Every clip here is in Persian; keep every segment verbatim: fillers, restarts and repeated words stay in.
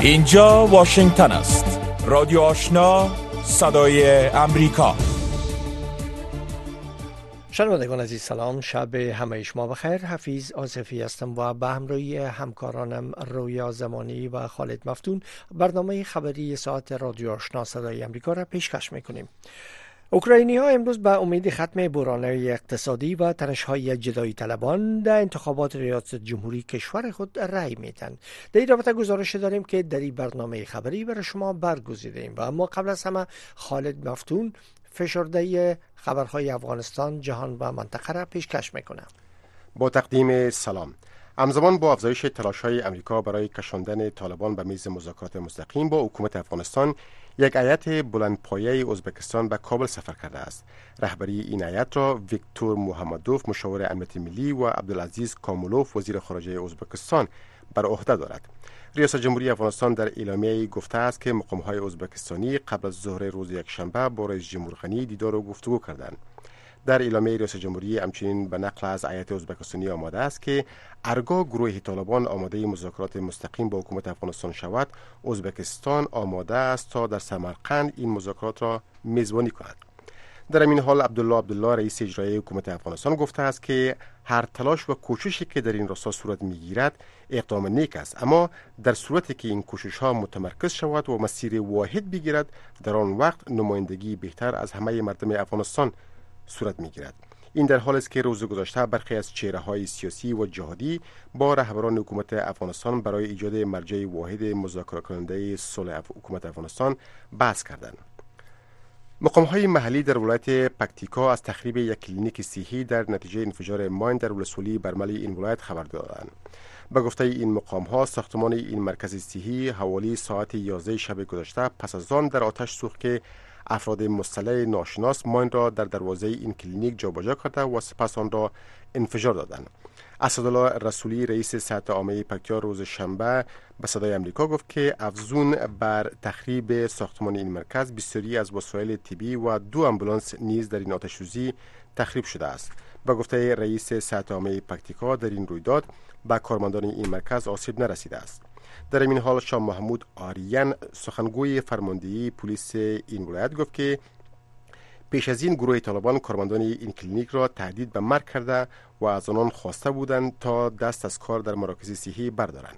اینجا واشنگتن است. رادیو آشنا، صدای امریکا. شنوندگان عزیز سلام، شب همه شما بخیر. حفیظ آصفی هستم و به همراهی همکارانم رویا زمانی و خالد مفتون برنامه خبری ساعت رادیو آشنا صدای امریکا را پیشکش میکنیم. اوکراینی ها امروز به امید ختم بحران اقتصادی و تنش های جدایی طلبان در انتخابات ریاست جمهوری کشور خود رأی میدن. در این رابطه گزارش داریم که در این برنامه خبری برای شما برگزیدیم و اما قبل از همه خالد مفتون فشرده خبرهای افغانستان، جهان و منطقه را پیشکش میکنه. با تقدیم سلام. همزمان با افزایش تلاش‌های امریکا برای کشاندن طالبان به میز مذاکرات مستقیم با حکومت افغانستان، یک هیئت بلندپایه ازبکستان به کابل سفر کرده است. رهبری این هیئت را ویکتور محمدوف، مشاور امنیت ملی، و عبدالعزیز کامولوف، وزیر خارجه ازبکستان، بر عهده دارد. ریاست جمهوری افغانستان در اعلامیه‌ای گفته است که مقام‌های ازبکستانی قبل از ظهر روز یکشنبه با رئیس جمهور غنی دیدار و گفتگو کردند. در اعلامیه ریاست جمهوری همچنین به نقل از هیئت ازبکستانی آماده است که هرگاه گروه طالبان آماده مذاکرات مستقیم با حکومت افغانستان شود، ازبکستان آماده است تا در سمرقند این مذاکرات را میزبانی کند. در این حال عبدالله عبدالله، رئیس اجرایی حکومت افغانستان، گفته است که هر تلاش و کوششی که در این راستا صورت میگیرد اقدام نیک است، اما در صورتی که این کوشش ها متمرکز شود و مسیر واحد بگیرد، در آن وقت نمایندگی بهتر از همه مردم افغانستان صورت میگیرد. این در حالی است که روز گذشته برخی از چهره‌های سیاسی و جهادی با رهبران حکومت افغانستان برای ایجاد مرجع واحد مذاکره کننده صلح حکومت افغانستان بحث کردند. مقام‌های محلی در ولایت پکتیکا از تخریب یک کلینیک صحی در نتیجه انفجار ماین در ولسوالی برمل این ولایت خبر دادند. به گفته این مقام‌ها، ساختمان این مرکز صحی حوالی ساعت یازده شب گذشته پس از آن در آتش سوخت که افراد مسلح ناشناس ماین را در دروازه این کلینیک جابجا کرده و سپس آن را انفجار دادند. اسدالله رسولی، رئیس صحت عامه پکتیا، روز شنبه به صدای امریکا گفت که افزون بر تخریب ساختمان این مرکز، بسیاری از وسایل طبی و دو آمبولانس نیز در این آتش‌سوزی تخریب شده است. به گفته رئیس صحت عامه پکتیکا، در این رویداد به کارمندان این مرکز آسیب نرسیده است. در این حال شاه محمود آریان، سخنگوی فرماندهی پلیس این ولایت، گفت که پیش از این گروه طالبان کارمندان این کلینیک را تهدید به مرگ کرده و از آنان خواسته بودند تا دست از کار در مراکز صحی بردارند.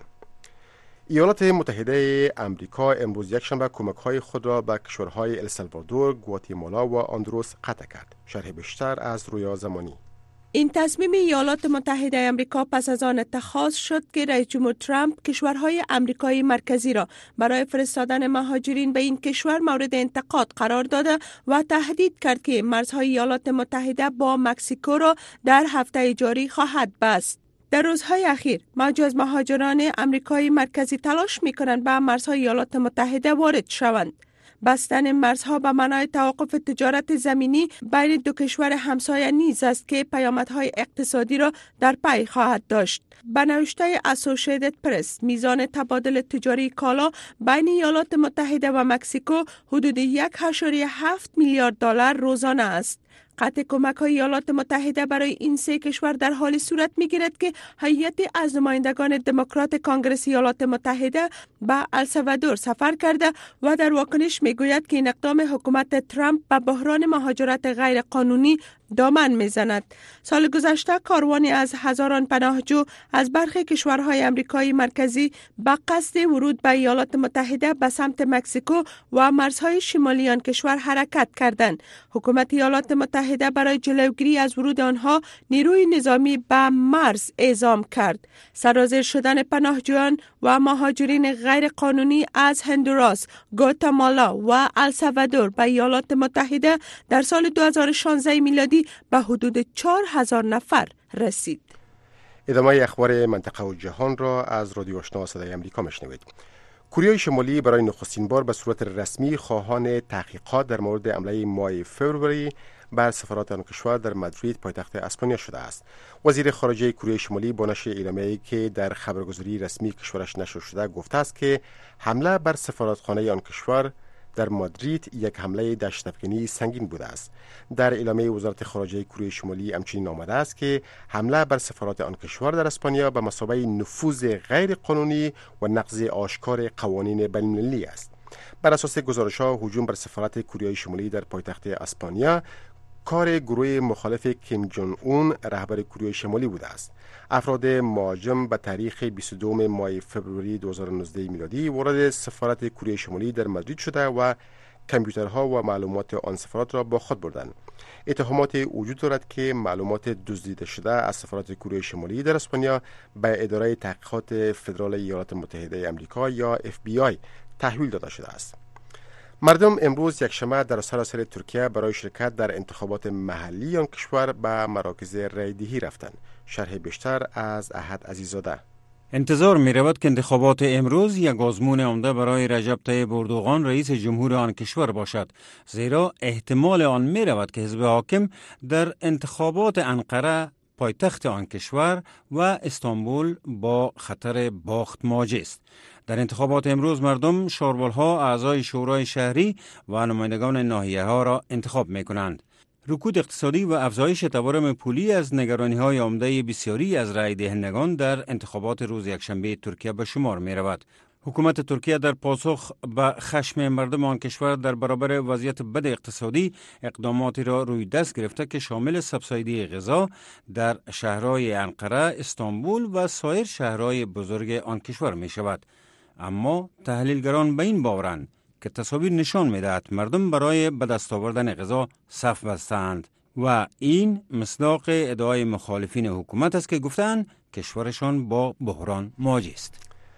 ایالات متحده امریکا امروز یکشنبه کمک‌های خود را به کشورهای السالوادور، گواتیمالا و هندوراس قطع کرد. شرح بیشتر از رویا زمانی. این تصمیم ایالات متحده آمریکا پس از آن اتخاذ شد که رئیس جمهور ترامپ کشورهای آمریکای مرکزی را برای فرستادن مهاجرین به این کشور مورد انتقاد قرار داده و تهدید کرد که مرزهای ایالات متحده با مکزیکو را در هفته جاری خواهد بست. در روزهای اخیر موج از مهاجران آمریکای مرکزی تلاش می‌کنند به مرزهای ایالات متحده وارد شوند. بستن مرزها به معنای توقف تجارت زمینی بین دو کشور همسایه نیز است که پیامدهای اقتصادی را در پی خواهد داشت. به نوشته اسوسییتد پرس، میزان تبادل تجاری کالا بین ایالات متحده و مکزیکو حدود یک و هفت میلیارد دلار روزانه است. قطع کمک‌های ایالات متحده برای این سه کشور در حالی صورت می‌گیرد که هیئتی از نمایندگان دموکرات کانگرس ایالات متحده به السالوادور سفر کرده و در واکنش می‌گوید که این اقدام حکومت ترامپ به بحران مهاجرت غیر قانونی دامن می‌زند. سال گذشته کاروانی از هزاران پناهجو از برخی کشورهای آمریکای مرکزی به قصد ورود به ایالات متحده به سمت مکزیکو و مرزهای شمالی آن کشور حرکت کردند. حکومت ایالات متحده برای جلوگیری از ورود آنها نیروی نظامی به مرز اعزام کرد. سرازیر شدن پناهجویان و مهاجرین غیر قانونی از هندوراس، گواتمالا و السالوادور به ایالات متحده در سال دو هزار و شانزده میلادی به حدود چهار هزار نفر رسید. ادامه اخبار منطقه و جهان را از رادیو آشنا صدای امریکا میشنوید. کره شمالی برای نخستین بار به صورت رسمی خواهان تحقیقات در مورد حمله ماه فوریه بر سفارت آن کشور در مادرید پایتخت اسپانیا شده است. وزیر خارجه کره شمالی با نشر اعلامیه‌ای که در خبرگزاری رسمی کشورش نشر شده گفته است که حمله بر سفارتخانه آن کشور در مادرید یک حمله دشت‌افکنی سنگین بوده است. در اعلامیه وزارت خارجه کره شمالی همچنین آمده است که حمله بر سفارت آن کشور در اسپانیا به مثابه نفوذ غیر قانونی و نقض آشکار قوانین بین‌المللی است. بر اساس گزارش‌ها هجوم بر سفارت کره شمالی در پایتخت اسپانیا کار گروه مخالف کیم جون اون رهبر کره شمالی بوده است. افراد مهاجم به تاریخ بیست و دو ماه فوریه دو هزار و نوزده میلادی وارد سفارت کره شمالی در مادرید شده و کامپیوترها و معلومات آن سفارت را با خود بردند. اتهامات وجود دارد که معلومات دزدیده شده از سفارت کره شمالی در اسپانیا به اداره تحقیقات فدرال ایالات متحده آمریکا یا اف بی آی تحویل داده شده است. مردم امروز یکشنبه در سراسر ترکیه برای شرکت در انتخابات محلی آن کشور به مراکز رایدهی رفتند. شرح بیشتر از احد عزیزاده. انتظار می رود که انتخابات امروز یک آزمون عمده برای رجب طیب اردوغان رئیس جمهور آن کشور باشد، زیرا احتمال آن می رود که حزب حاکم در انتخابات انقره پایتخت آن کشور و استانبول با خطر باخت مواجه است. در انتخابات امروز مردم شاربالها اعضای شورای شهری و نمایندگان ناحیه ها را انتخاب می کنند. رکود اقتصادی و افزایش تورم پولی از نگرانی های عمده بسیاری از رای دهندگان در انتخابات روز یکشنبه ترکیه به شمار می رود. حکومت ترکیه در پاسخ به خشم مردم آن کشور در برابر وضعیت بد اقتصادی اقداماتی را روی دست گرفته که شامل سبسایدی غذا در شهرهای انقره، استانبول و سایر شهرهای بزرگ آن کشور می شود. اما تحلیلگران به این باورند که تصاویر نشان می‌دهد مردم برای به دست آوردن غذا صف بستند و این مصداق ادعای مخالفین حکومت است که گفتند کشورشان با بحران مواجه است.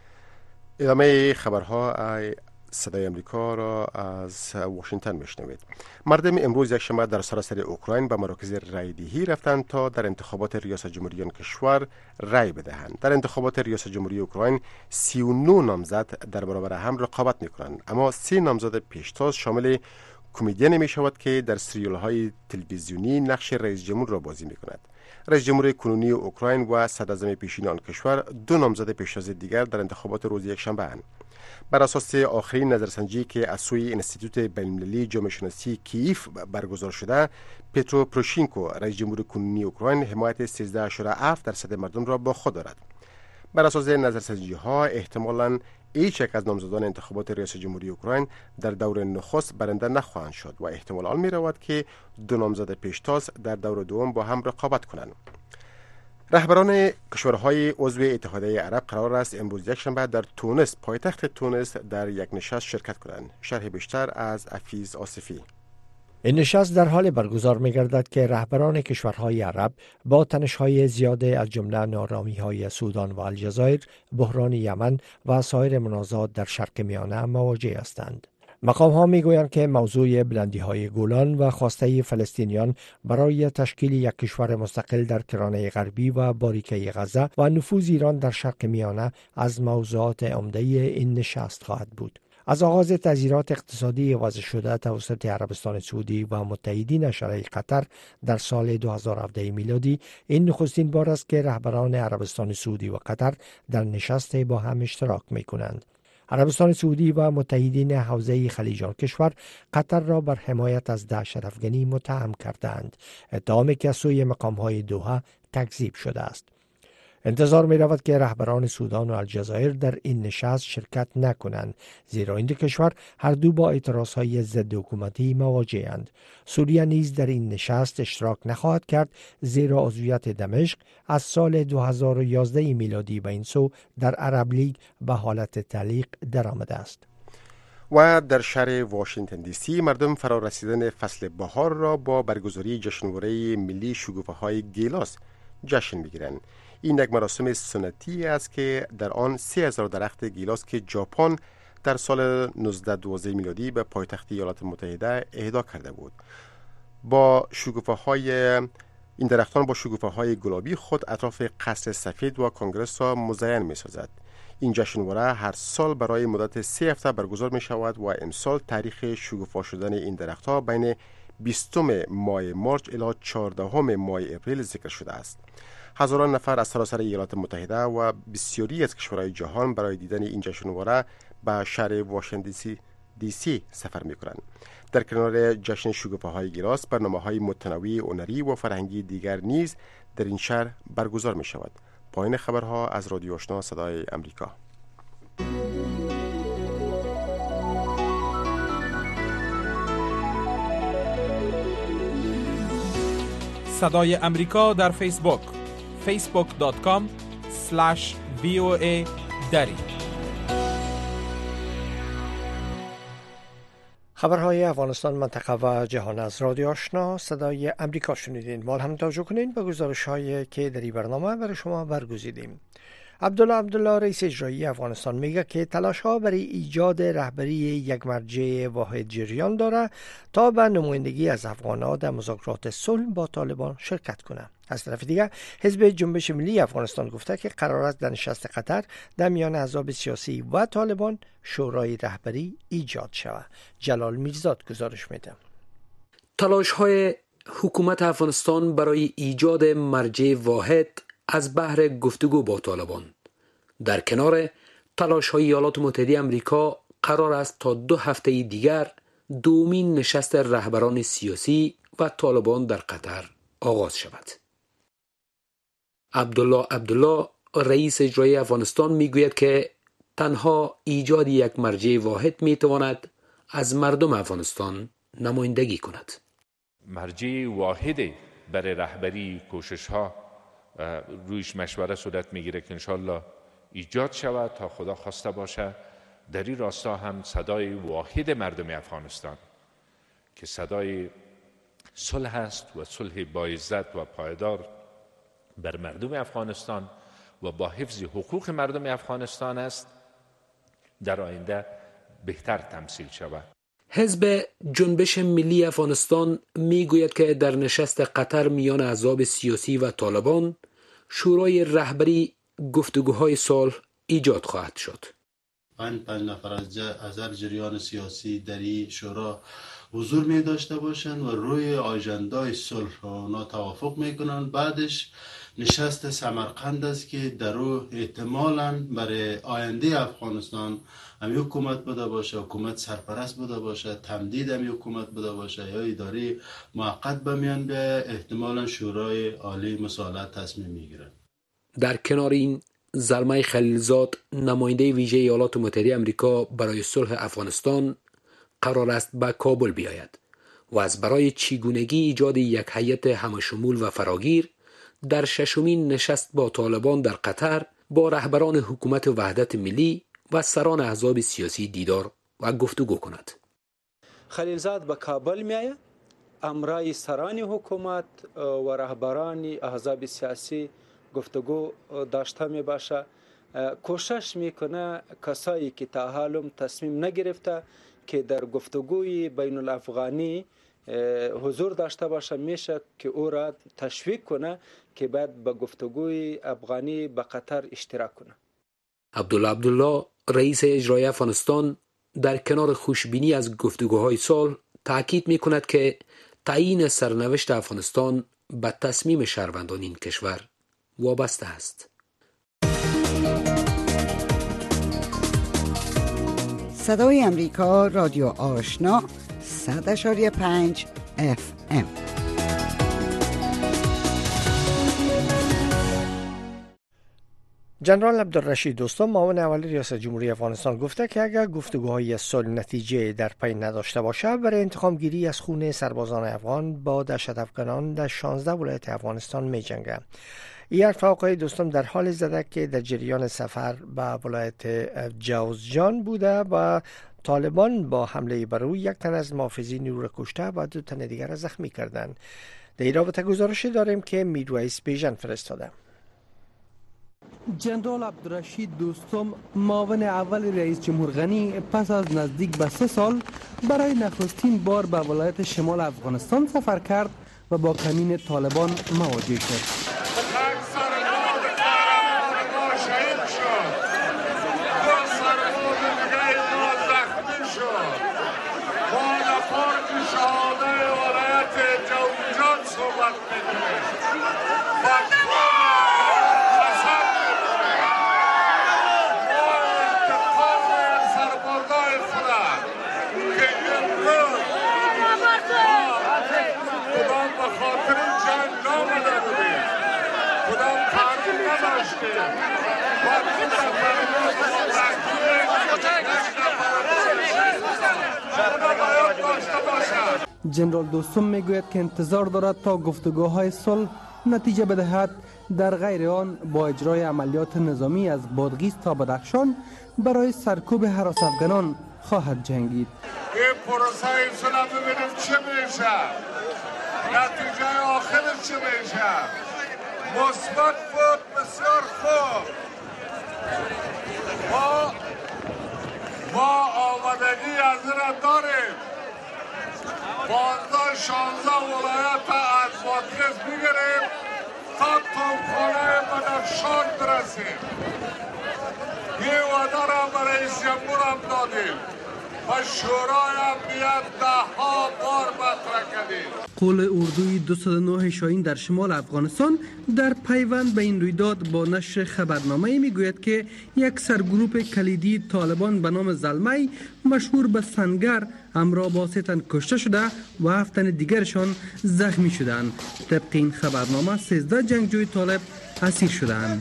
ادامه خبرها صدای امریکا را از واشنگتن میشنوید. مردم امروز یکشنبه در سراسر اوکراین به مراکز رایدهی رفتند تا در انتخابات ریاست جمهوری آن کشور رای بدهند. در انتخابات ریاست جمهوری اوکراین سی و نه نامزد در برابر هم رقابت میکنند، اما سه نامزد پیشتاز شامل کمدین می شود که در سریال های تلویزیونی نقش رئیس جمهور را بازی می کند. رئیس جمهور کنونی اوکراین و صدراعظم پیشین آن کشور دو نامزد پیشتاز دیگر در انتخابات روز یکشنبه اند. بر اساس آخرین نظرسنجی که از سوی انستیتوت بین‌المللی جامعه شناسی کیف برگزار شده، پترو پروشینکو رئیس جمهور کنونی اوکراین حمایت سیزده اشاره هفت درصد مردم را با خود دارد. بر اساس نظرسنجی ها احتمالاً هیچ یک از نامزدان انتخابات ریاست جمهوری اوکراین در دور نخست برنده نخواهند شد و احتمال آن می رود که دو نامزد پیشتاز در دور دوم با هم رقابت کنند. رهبران کشورهای عضو اتحادیه عرب قرار است امروز یکشنبه در تونس، پایتخت تونس، در یک نشست شرکت کنند. شرح بیشتر از حفیظ آصفی. این نشست در حال برگزار می گردد که رهبران کشورهای عرب با تنش‌های زیاده از جمله نارامی‌های سودان و الجزایر، بحران یمن و سایر منازعات در شرق میانه مواجه هستند. مقام ها می گویند که موضوع بلندی های گولان و خواسته فلسطینیان برای تشکیل یک کشور مستقل در کرانه غربی و باریکه غزه و نفوذ ایران در شرق میانه از موضوعات عمده این نشست خواهد بود. از آغاز تغییرات اقتصادی وضع شده توسط عربستان سعودی و متحدین شرعی قطر در سال دو هزار و هفده میلادی، این نخستین بار است که رهبران عربستان سعودی و قطر در نشست با هم اشتراک می کنند. عربستان سعودی و متحدین حوزه خلیج آن کشور قطر را بر حمایت از دهشت افکنی متهم کردند، اتهامی که از سوی مقام‌های دوحه تکذیب شده است. انتظار می رود که رهبران سودان و الجزایر در این نشست شرکت نکنند، زیرا این دو کشور هر دو با اعتراضهای ضد حکومتی مواجه‌اند. سوریه نیز در این نشست اشتراک نخواهد کرد، زیرا عضویت دمشق از سال دو هزار و یازده میلادی به این سو در عرب لیگ به حالت تعلیق درآمده است. و در شهر واشنگتن دی سی مردم فرا رسیدن فصل بهار را با برگزاری جشنواره ملی شکوفه‌های گیلاس جشن می‌گیرند. این یک مراسم سنتی است که در آن سه هزار درخت گیلاس که ژاپن در سال نوزده دوازده میلادی به پایتخت ایالات متحده اهدا کرده بود، با شکوفه‌های این درختان با شکوفه‌های گلابی خود اطراف قصر سفید و کنگره را مزین می‌سازد. این جشنواره هر سال برای مدت سه هفته برگزار می‌شود و امسال تاریخ شکوفا شدن این درخت‌ها بین بیستم ماه مارچ الی چهاردهم ماه اپریل ذکر شده است. هزاران نفر از سراسر ایالات متحده و بسیاری از کشورهای جهان برای دیدن این جشنواره به شهر واشنگتن دی سی دی سی سفر می کنند. در کنار جشن شکوفه‌های گیلاس، برنامه‌های متنوع هنری و فرهنگی دیگر نیز در این شهر برگزار می شود. پایان خبرها از رادیو آشنا صدای امریکا. صدای امریکا در فیسبوک فیسبوک دات کام اسلش وی او ای دری. خبرهای افغانستان، منطقه و جهان از رادیو آشنا صدای امریکا شنیدین. ما هم توجه کنین به گزارش‌هایی که در این برنامه برای شما برگزیدیم. عبدالله عبدالله رئیس اجرایی افغانستان میگه که تلاش‌ها برای ایجاد رهبری یک مرجع واحد جریان داره تا به نمایندگی از افغان‌ها در مذاکرات صلح با طالبان شرکت کنه. از طرف دیگر حزب جنبش ملی افغانستان گفته که قرار است در نشست قطر در میان احزاب سیاسی و طالبان شورای رهبری ایجاد شود. جلال میرزاد گزارش میده. تلاش‌های حکومت افغانستان برای ایجاد مرجع واحد از بحر گفتگو با طالبان در کنار تلاش‌های ایالات متحده آمریکا قرار است تا دو هفته دیگر دومین نشست رهبران سیاسی و طالبان در قطر آغاز شود. عبدالله عبدالله رئیس اجرایی افغانستان میگوید که تنها ایجاد یک مرجع واحد میتواند از مردم افغانستان نمایندگی کند. مرجع واحدی برای رهبری کوشش‌ها رویش مشوره صورت میگیره که انشالله ایجاد شود تا خدا خواسته باشه. در این راستا هم صدای واحد مردم افغانستان که صدای صلح است و صلح با عزت و پایدار بر مردم افغانستان و با حفظ حقوق مردم افغانستان است در آینده بهتر تمثیل شود. حزب جنبش ملی افغانستان میگوید که در نشست قطر میان احزاب سیاسی و طالبان شورای رهبری گفتگوهای صلح ایجاد خواهد شد. پنج پنج نفر از از هر جریان سیاسی در این شورا حضور می داشته باشند و روی آژندای صلح اونا توافق میکنند. بعدش نشست سمرقند است که در او احتمالاً برای آینده افغانستان هم حکومت بوده باشه، حکومت سرپرست بوده باشه، تمدید هم حکومت بوده باشه یا اداره موقت بمیان به احتمالاً شورای عالی مصالحه تصمیم میگیرند. در کنار این، زلمه خلیلزاد نماینده ویژه ایالات متحده آمریکا برای صلح افغانستان قرار است به کابل بیاید و از برای چگونگی ایجاد یک هیئت همشمول و فراگیر در ششمین نشست با طالبان در قطر با رهبران حکومت وحدت ملی و سران احزاب سیاسی دیدار و گفتگو کند. خلیلزاد به کابل می آید، امرای سران حکومت و رهبران احزاب سیاسی گفتگو داشته می باشه. کوشش میکنه کسایی که تا حالم تصمیم نگرفته که در گفتگوی بین الافغانی حضور داشته باشه میشه که او را تشویق کنه که بعد به گفتگوی افغانی به قطر اشتراک کنه. عبدالله عبدالله رئیس اجرایی افغانستان در کنار خوشبینی از گفتگوهای صلح تاکید میکند که تعیین سرنوشت افغانستان به تصمیم شهروندان این کشور وابسته است. صدای امریکا، رادیو آشنا، صد اشاری پنج اف ام. جنرال عبدالرشید دوستم معاون اول ریاست جمهوری افغانستان گفته که اگر گفتگوهای صلح نتیجه در پی نداشته باشه برای انتقام گیری از خون سربازان افغان با دهشت افغانان در شانزده ولایت افغانستان می جنگه. این حرف آقای دوستم در حال زده که در جریان سفر به ولایت جوزجان بوده و طالبان با حمله بر او یک تن از محافظین او را کشته و دو تن دیگر را زخمی کردند. در این رابطه گزارشی داریم که میرویس بیژن فرستاده. جنرال عبدالرشید دوستم معاون اول رئیس جمهور غنی پس از نزدیک به سه سال برای نخستین بار به ولایت شمال افغانستان سفر کرد و با کمین طالبان مواجه شد. جنرال دوستم میگوید که انتظار دارد تا گفتگوهای صلح نتیجه بدهد، در غیر آن با اجرای عملیات نظامی از بادغیس تا بدخشان برای سرکوب هراس افغانان خواهد جنگید. این پروسه صلح ببینیم چه میشه، نتیجه آخرش چه میشه. مثبت بود، بسیار خوب. ما ما آمادگی از را داریم. پانزده شانزده ولایت از بادغیس بگیریم تا توپخانه بدخشان برسیم. این وعده را به رئیس جمهور هم دادیم و شورای امنیت ده ها بار مطرح کردیم. قول اردوی دویست و نه شاهین در شمال افغانستان در پیوند به این رویداد با نشر خبرنامه میگوید که یک سرگروپ کلیدی طالبان به نام زلمی مشهور به سنگر همراه با سه تن کشته شده و هفت تن دیگرشان زخمی شدند. طبق این خبرنامه سیزده جنگجوی طالب اسیر شدند.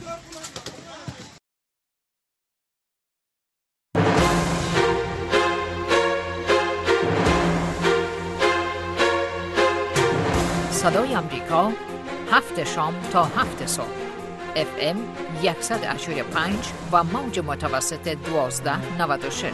صدای امریکا، هفت شام تا هفت صبح، اف ام صد و پنج و موج متوسط دوازده نود و شش.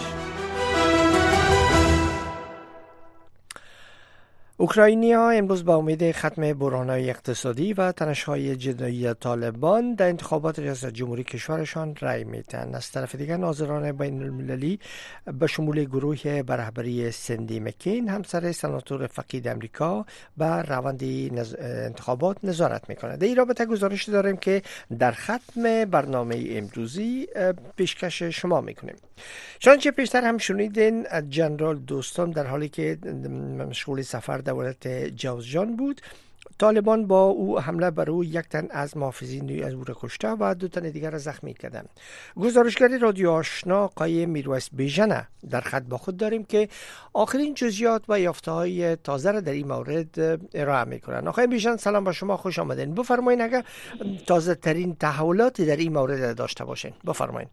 اوکراینی‌ها امروز با امید ختم بحران‌های اقتصادی و تنش‌های جدایی طالبان در انتخابات ریاست جمهوری کشورشان رأی می‌دهند. از طرف دیگر ناظران بین المللی به شمول گروه به رهبری سندی مکین همسر سناتور فقید امریکا بر روند انتخابات نظارت می‌کنند. در این رابطه گزارش داریم که در ختم برنامه امروزی پیشکش شما می‌کنیم. چنانچه پیشتر هم شنیدین، جنرال دوستم در حالی که مشغول سفر در ولایت جوزجان بود، طالبان با او حمله بر او یک تن از محافظین از او را کشته و دو تن دیگر را زخمی کردند. گزارشگر رادیو آشنا آقای میرویس بیژن در خط با خود داریم که آخرین جزئیات و یافته‌های تازه را در این مورد ارائه می‌کنند. آقای بیژن سلام با شما، خوش آمدین. بفرمایید اگر تازه ترین تحولاتی در این مورد داشته باشین بفرمایید.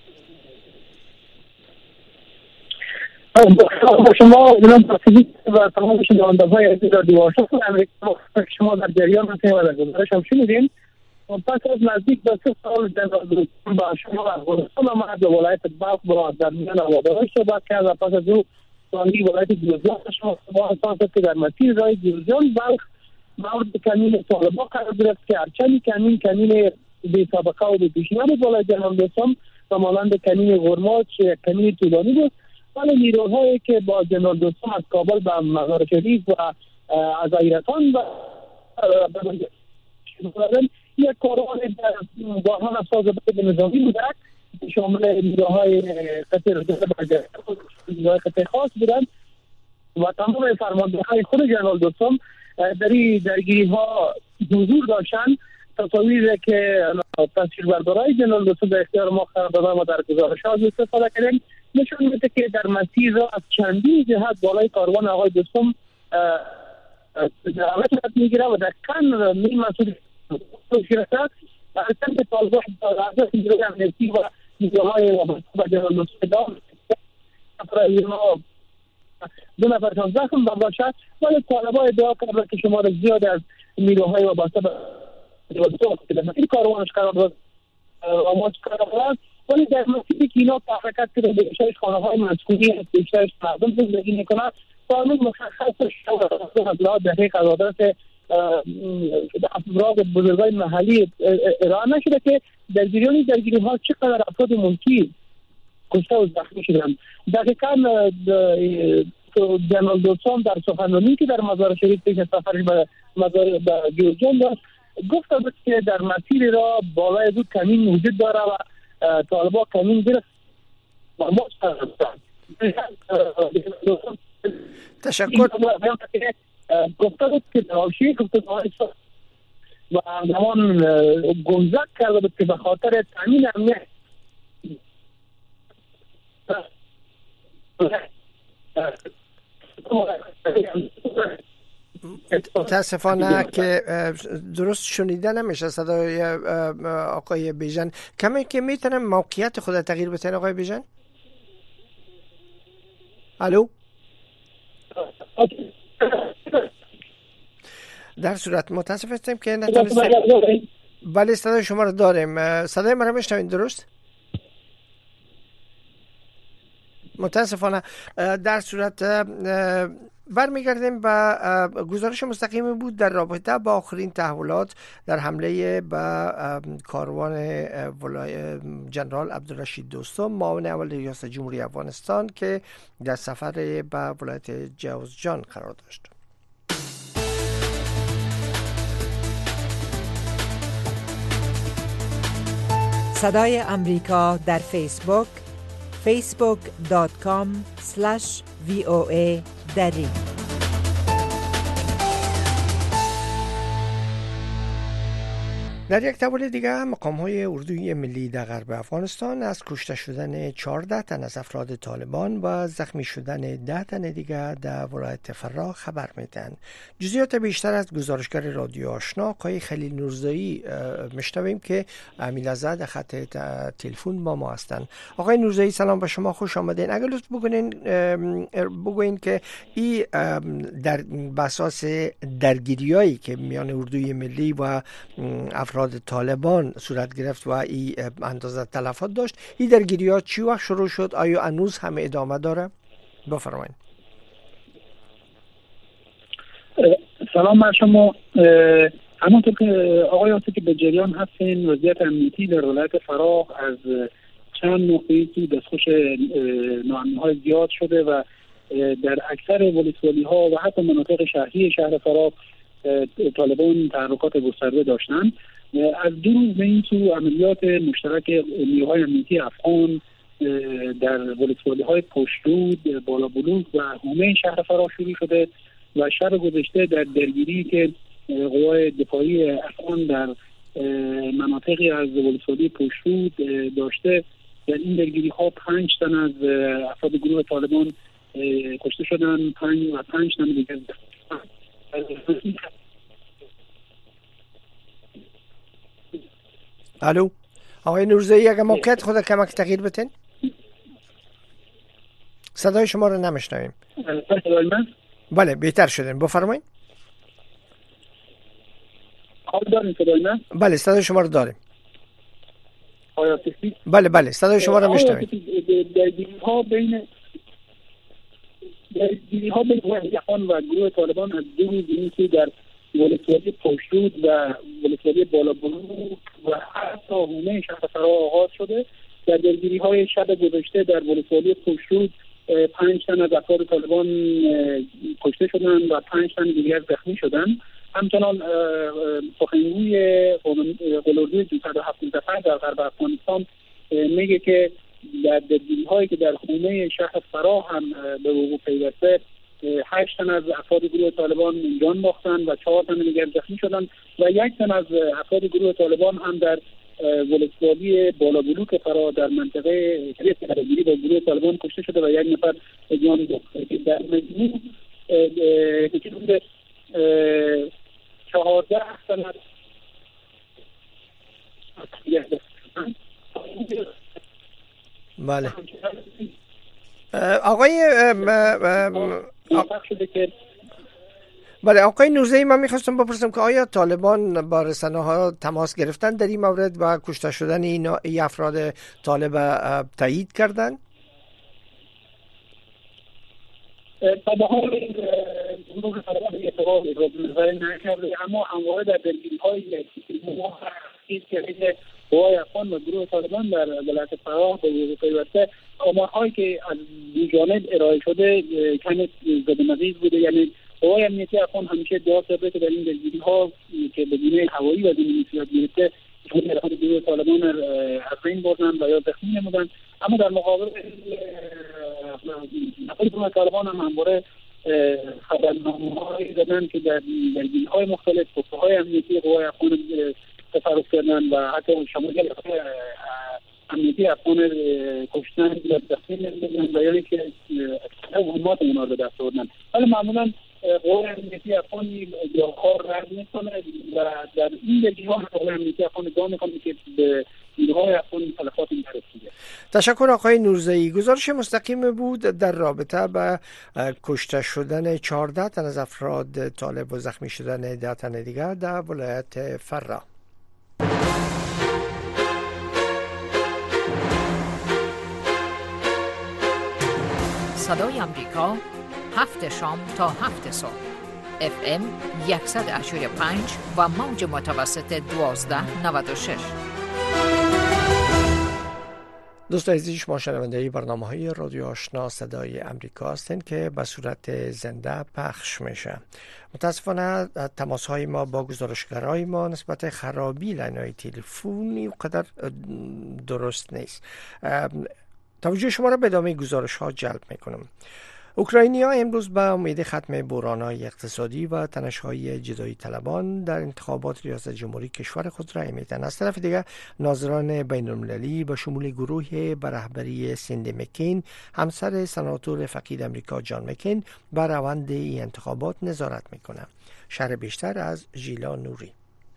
با شما جناب تفصیلی و تمام شنوندگان عزیز رادیو آشنا امریکا شما در جریان هستید و در گزارش هم شنیدین. پس از نزدیک به سه سال جنرال دوستم با شما افغانستان آمد به ولایت بلخ با در میان آبادانی صحبت کرد و پس از او سوانگی ولایت جوزجان شما احساس کرد که در مسیر راه جوزجان بلخ مورد کمین طالبان قرار گرفت که هرچند کمین کمین بی سابقه و بی پیشینه بود بالای جنرال دوستم و مانند کمین غرماچ کمین طولانی بود، ولی نیروهایی که با جنرال دوستم از کابل به مزار شریف و از ایران و یک کاروان گاهان افساز بد نظامی بوده شامل نیروهای قطع نیروهای قطع خاص بودند و تمام فرماندههای خود جنرال دوستم در این درگیری ها حضور داشتند. تصاویر که تصویربردارای جنرال دوستم در اختیار ما قرار دادن و در گزارش ها استفاده کردیم نشون میده که در مسیر را از چندین جهت بالای کاروان آقای دوستم حرکت میگیره و در کن می مسئول شرکت هرچند که طالبان از نیروی امنیتی و نیروهای وابسته به جنرال دوستم دام دو نفرشان زخم باشد، ولی طالبان ادعا کرده که شمار زیاد از نیروهای وابسته به جنرال دوستم در مسیر کاروانش قرار داد آماج قرار داد، ولی در مسیری که اینا حرکت کرده به بیشترش خانه های مسکونی هست، بیشترش مردم زندگی میکنن، قانون مشخص شده از لحاظ دقیق از آدرس افراد بزرگای محلی ارائه نشده که در جریان درگیری ها چقدر افراد ملکی کشته و زخمی شدن. دقیقا جنرال دوستم در سخنرانی که در مزار شریف پیش از سفرش به مزار جوزجان داشت گفت که در مسیر را بالای دو کمین وجود داره و طالبان کمین گرفت و ما تشکر گفته بود که در حاشیه گفته و زمان گمزد کرده بود که به خاطر تامین امنیت متاسفانه که درست شنیده نمیشه صدای آقای بیژن. کمی که میتونم موقعیت خود تغییر بتین آقای بیژن؟ الو؟ در صورت متاسف هستم که نتونستیم. بله صدای شما رو داریم. صدای ما رو میشنوین درست؟ متاسفانه در صورت برمیگردیم به گزارش مستقیم بود در رابطه با آخرین تحولات در حمله به کاروان جنرال عبدالرشید دوستم معاون اول ریاست جمهوری افغانستان که در سفر به ولایت جوزجان قرار داشت. صدای امریکا در فیسبوک facebook dot com slash v o a دری. در یک تحول دیگر مقام‌های اردوی ملی در غرب افغانستان از کشته شدن چهارده تن از افراد طالبان و زخمی شدن ده تن دیگر در ولایت فراه خبر میدن. جزئیات بیشتر از گزارشگر رادیو آشنا آقای خلیل نورزایی میشنویم که امیلزاده در خط تلفن با ما هستند. آقای نورزایی سلام به شما، خوش آمدین. اگر لطف بکنین بگوین که این در اساس درگیریایی که میان اردوی ملی و افراد طالبان صورت گرفت و این اندازه تلفات داشت، این درگیری‌ها چی وقت شروع شد؟ آیا هنوز هم ادامه داره؟ بفرمایید. سلام بر شما. همونطور که آقای آتی که به جریان هستین، وضعیت امنیتی در ولایت فراه از چند نقطه‌ای که دستخوش ناامنی‌های زیاد شده و در اکثر ولسوالی‌ها و حتی مناطق شهری شهر فراه طالبان تحرکات گسترده داشتند. از دو روز به این سو عملیات مشترک نیروهای امنیتی افغان در ولسوالی‌های پشترود، بالا بلوک و حومه شهر فراه شروع شده و شب گذشته در درگیری که قوای دفاعی افغان در مناطقی از ولسوالی پشترود داشته، در این درگیری ها پنج تن از افراد گروه طالبان کشته شدن، پنج و پنج تن دیگر. الو آقای نورزایی، اگر موقعیت خود کمک تغییر بتین. صدای شما رو نمیشنویم. بله بهتر شدن، بفرمایید. بله صدای شما رو داریم. بله بله صدای شما رو میشنویم. درگیری ها بین درگیری ها بین افغان و گروه طالبان از دو روز این که در ولسوالی پشترود و ولسوالی بالا بلوک و حتی حومه شهر فراه آغاز شده. در درگیری های شب گذشته در ولسوالی پشترود پنج تن از افراد طالبان کشته شدند و پنج تن دیگر زخمی شدند. همچنان سخنگوی قلوردوی دویست و هفتاد نفر در غرب افغانستان میگه که در درگیری هایی که در حومه شهر فراه هم به وقوع پیوسته، هشت تن از افراد گروه طالبان جان باختند و چهار تن دیگر زخمی شدند و یک تن از افراد گروه طالبان هم در ولسوالی بالا بلوک فراه در منطقه درگیری با گروه طالبان کشته شده و یک نفر جان باخته. در مجموع حدود چهارده تن بله. آقای بله آقای نورزایی، من میخواستم بپرسم که آیا طالبان با رسانه ها تماس گرفتن در این مورد و کشته شدن این افراد طالب تایید کردن؟ تا به حال گروه طالبان اعتقاد نظر نکرده، اما همواره در درگیری های ما که قوای افغان و گروه طالبان در ولایت فراه به وقوع پیوسته، آمارهایی که از دو جانب ارائه شده کمی زدن‌نقیض بوده. یعنی قوای امنیتی افغان همیشه ادعا کرده که در این درگیری ها که به گونه هوایی و زمینی صورت گرفته افراد گروه طالبان از بین بردند و یا زخمی نمودند، اما در مقابل افراد گروه طالبان هم همواره خبرنامه‌هایی دادند که در درگیری‌های مختلف قوای امنیتی قوای افغان تفرق کردن و حتی شمول امنیتی افغان کشتن و دستگیر نمیدن و یعنی که مهمات اونا رو دست بردن. ولی معمولا قوای امنیتی افغان کار رد میکنه و در این لجان قوای امنیتی افغان ادعا میکنه که به نیروهای افغان تلفات نرسیده. تشکر آقای نورزئی. گزارش مستقیم بود در رابطه با کشته شدن چهارده تن از افراد طالب و زخمی شدن ده تن دیگر در ولایت فرا. صدای امریکا، هفت شام تا هفت صبح. اف ام صد و هشت و پنج و موج متوسط دوازده نود و شش. دوست عزیز، شما شنونده برنامه های رادیو آشنا صدای امریکا هستند که به صورت زنده پخش میشه. متاسفانه تماس های ما با گزارشگرای ما نسبت خرابی لاین های تلفنی قدر درست نیست. توجه شما را به ادامه گزارش ها جلب میکنم. اوکراینیا امروز به امید ختم بحران‌های اقتصادی و تنش‌های جدایی طلبان در انتخابات ریاست جمهوری کشور خود رای میدهند. از طرف دیگر ناظران بین‌المللی به شمول گروه به رهبری سیندی مکین، همسر سناتور فقید امریکا جان مکین، بر روند این انتخابات نظارت میکنند. شرح بیشتر از ژیلا نوری.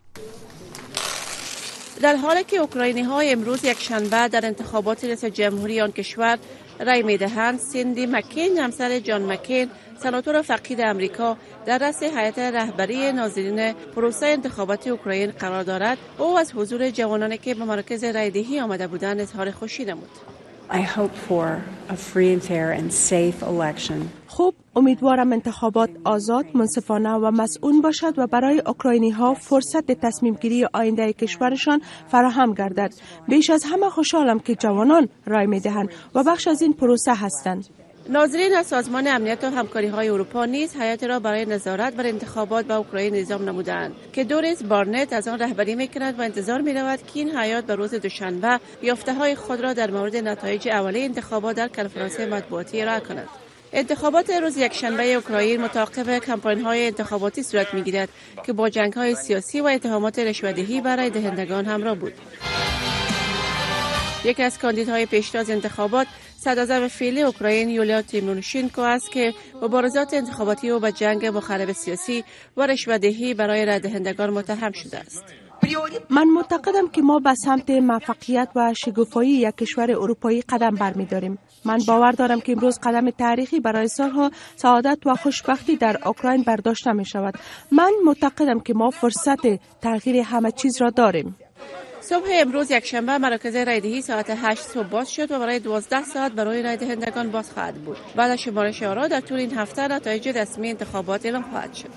در حالی که اوکراینی ها امروز یک شنبه در انتخابات ریاست جمهوری آن کشور رای میدهند، سیندی مکین، همسر جان مکین، سناتور فقید امریکا، در رأس هیئت رهبری ناظرین پروسه انتخاباتی اوکراین قرار دارد. او از حضور جوانانی که به مراکز رایدهی آمده بودند اظهار خوشی نمود. I hope for a free and fair and safe election. خوب، امیدوارم انتخابات آزاد، منصفانه و مسئول باشد و برای اوکراینی ها فرصت تصمیم گیری آینده کشورشان فراهم گردد. بیش از همه خوشحالم که جوانان رای می دهند و بخش از این پروسه هستند. ناظرین از سازمان امنیت و همکاری های اروپا نیز هیئت را برای نظارت بر انتخابات به اوکراین نظام نمودند که دوریس بارنت از آن رهبری میکند و انتظار می رود که این هیئت به روز دوشنبه یافته های خود را در مورد نتایج اولیه انتخابات در کنفرانس مطبوعاتی ارائه کند. انتخابات روز یکشنبه اوکراین متعاقب کمپاین‌های انتخاباتی صورت می‌گیرد که با جنگ‌های سیاسی و اتهامات رشوه‌دهی برای دهندگان همراه بود. یکی از کاندیدهای پیشتاز انتخابات، صدراعظم فعلی اوکراین یولیا تیمونشینکو است که مبارزات انتخاباتی او به جنگ مخرب سیاسی و رشوه‌دهی برای رای دهندگان متهم شده است. من معتقدم که ما به سمت موفقیت و شکوفایی یک کشور اروپایی قدم برمی‌داریم. من باور دارم که امروز قدم تاریخی برای سالها سعادت و خوشبختی در اوکراین برداشته می شود. من معتقدم که ما فرصت تغییر همه چیز را داریم. صبح امروز یکشنبه مراکز رایدهی ساعت هشت صبح باز شد و برای دوازده ساعت برای رای دهندگان باز خواهد بود. بعد از شمارش آرا در طول این هفته نتایج رسمی انتخابات اعلام خواهد شد.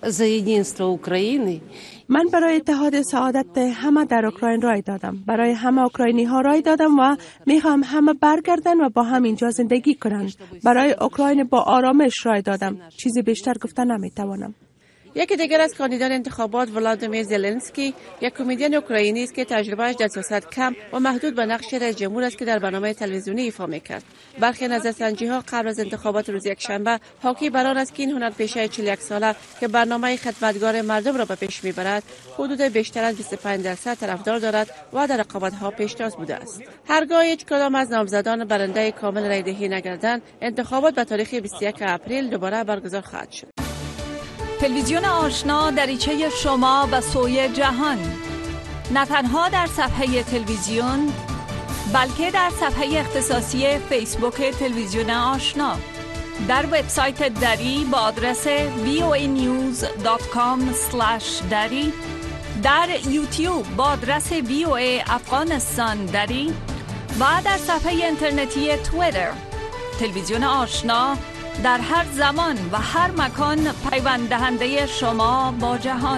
من برای اتحاد سعادت همه در اوکراین رای دادم. برای همه اوکراینی ها رای دادم و میخوام همه برگردن و با هم اینجا زندگی کنند. برای اوکراین با آرامش رای دادم. چیزی بیشتر گفته نمیتوانم. یکی دیگر از کاندیدان انتخابات ولادیمیر زلنسکی، یک کمدین اوکراینی است که تجربهش در سیاست کم و محدود به نقش رئیس جمهور است که در برنامه تلویزیونی ایفا میکرد. برخی نظرسنجی‌ها قبل از انتخابات روز یکشنبه حاکی بر آن است که این هنرپیشه چهل و یک ساله که برنامه خدمتگار مردم را به پیش میبرد، حدود بیشتر از بیست و پنج درصد طرفدار دارد و در رقابت‌ها پیشتاز بوده است. هرگاه هیچ کدام از نامزدان برنده کامل رایدهی نگردند، انتخابات به تاریخ بیست و یک اپریل دوباره برگزار خواهد شد. تلویزیون آشنا دریچه شما و سوی جهان، نه تنها در صفحه تلویزیون بلکه در صفحه اختصاصی فیسبوک تلویزیون آشنا، در وبسایت دری با آدرس وی او ای نیوز دات کام اسلش دری، در یوتیوب با آدرس وی او ای افغانستان دری و در صفحه اینترنتی توییتر. تلویزیون آشنا در هر زمان و هر مکان پیوند دهنده شما با جهان.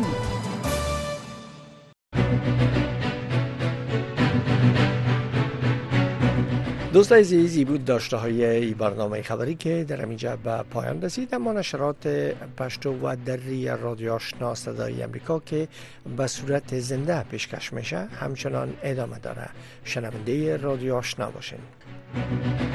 دوست عزیزی بود داشته های برنامه خبری که در اینجا به پایان رسید. اما نشرات پشتو و دری رادیو آشنا صدای امریکا که به صورت زنده پیشکش میشه همچنان ادامه داره. شنونده رادیو آشنا باشین.